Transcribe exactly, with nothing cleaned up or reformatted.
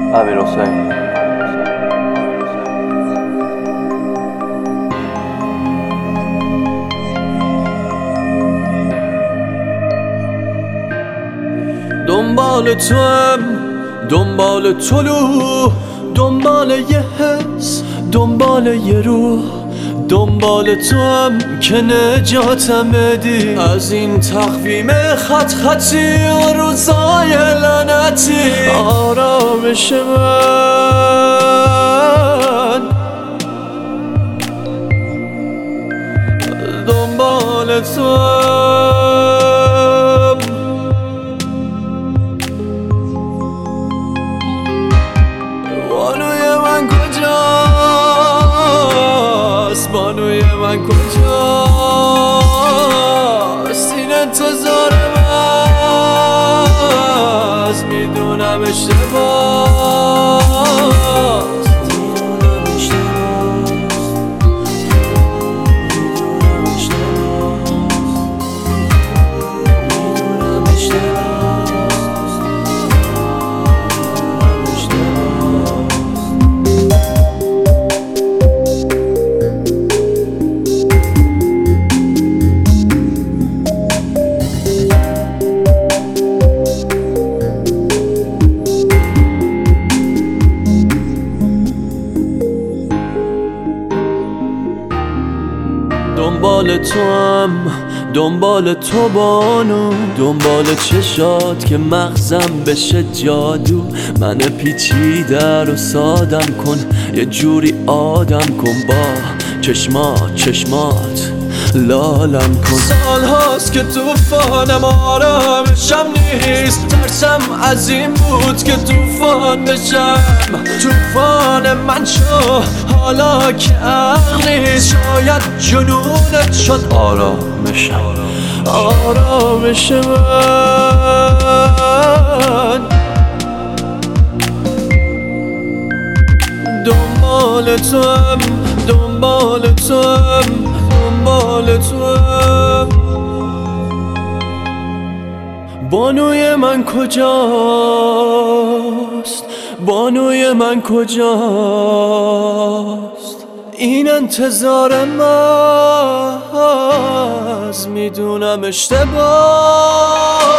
امیرحسین. دنبال توام، دنبال طلوع، دنبال یه حس، دنبال یه روح، دنبال توام که نجاتم بدی از این تقویم خط خطی و روزای لعنتی. آرامش من دنبال توام. بانوی من کجاست؟ بانوی من کجاست؟ این انتظار من میدونم اشتباهست. دنبال توام، دنبال تو بانو، دنبال چشات که مغزم بشه جادو. من پیچیده رو سادم کن، یه جوری آدم کن، با چشمات چشمات لالم کن. سال هاست که توفانم آرامشم نیست، ترسم از این بود که توفان بشم. توفان من شو حالا که عقل نیست، شاید جنونت شد آرامشم. آرامش من دنبال توام، دنبال توام، دنبال توام. بانوی من کجاست؟ بانوی من کجاست؟ این انتظار من میدونم اشتباه.